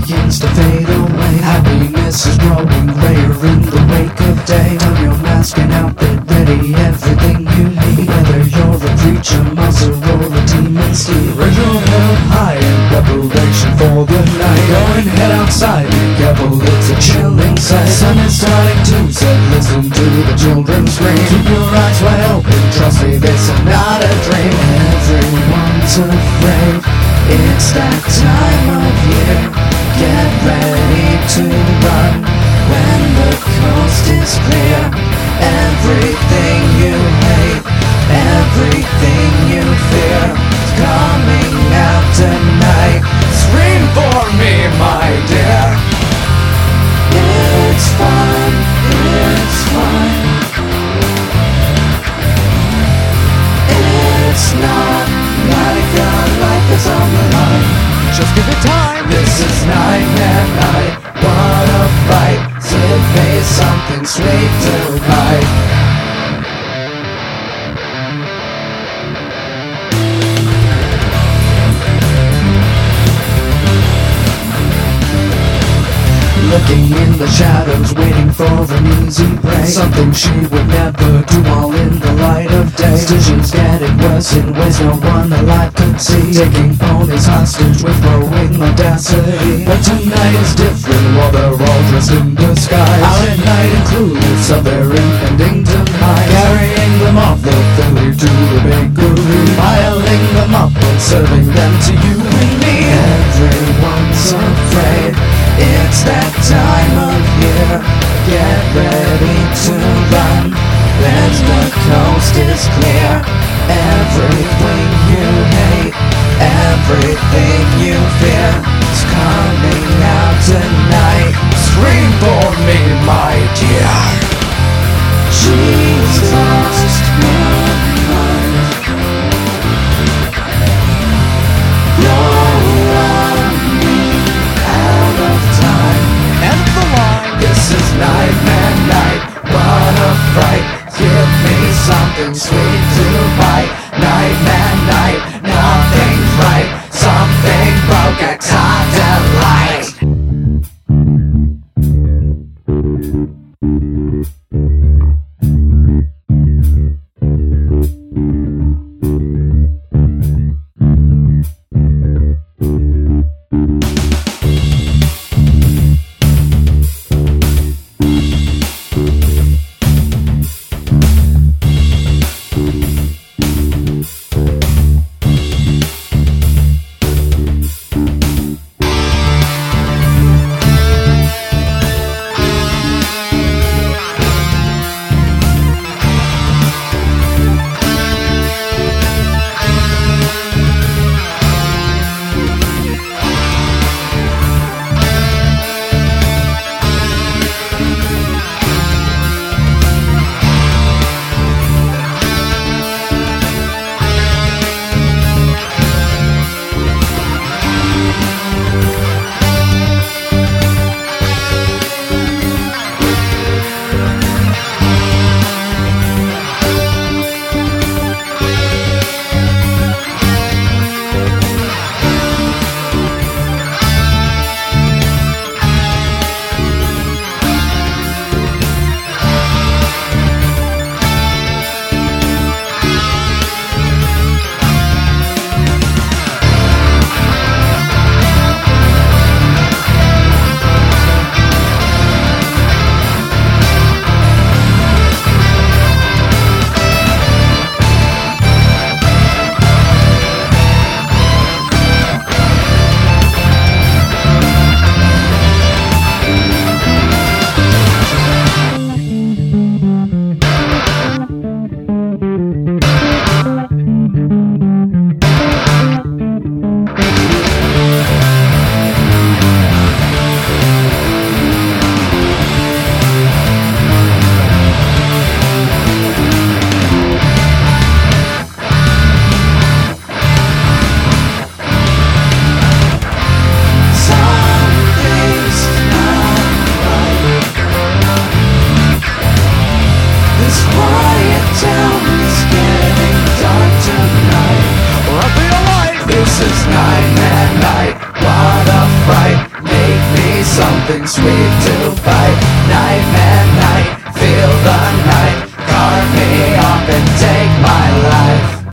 begins to fade away. Happiness is growing grayer in the wake of day. Turn your mask and outfit ready, everything you need. Whether you're a preacher, muscle, or a demon steed, raise your head high in preparation for the night. Go and head outside, be careful, it's a chilling sight. Sun is starting to set, listen to the children scream. Keep your eyes wide open, trust me, this is not a dream. Everyone's afraid, it's that time of year. Get ready to run when the coast is clear. Everything you hate, everything you fear, is coming out tonight. Scream for me, my dear. It's fine, it's fine. It's not like our life is on the line. Just give it time. This is Nightmare Night. What a fight. Give me something sweet to bite. Looking in the shadows, waiting for an easy prey. Something she would never do, all in the light of day. Decisions getting worse in ways no one alive could see. Taking ponies hostage with growing audacity. But tonight is different, while they're all dressed in disguise. Out at night in clues of their impending demise. Carrying them off the Philly to the bakery, piling them up and serving them to you and me. Everyone's afraid, it's that time of year. Get ready to run when the coast is clear. Everything you hate, everything you fear, is coming out tonight. Scream for me, my dear. She's lost her mind. You're running out of time. And the line. This is Nightmare Night. What a fright. Give me something sweet to bite. Nightmare Night. Nothing's right. Something broke. A time to light. something sweet to bite. Night man, night, feel the night. Carve me up and take my life.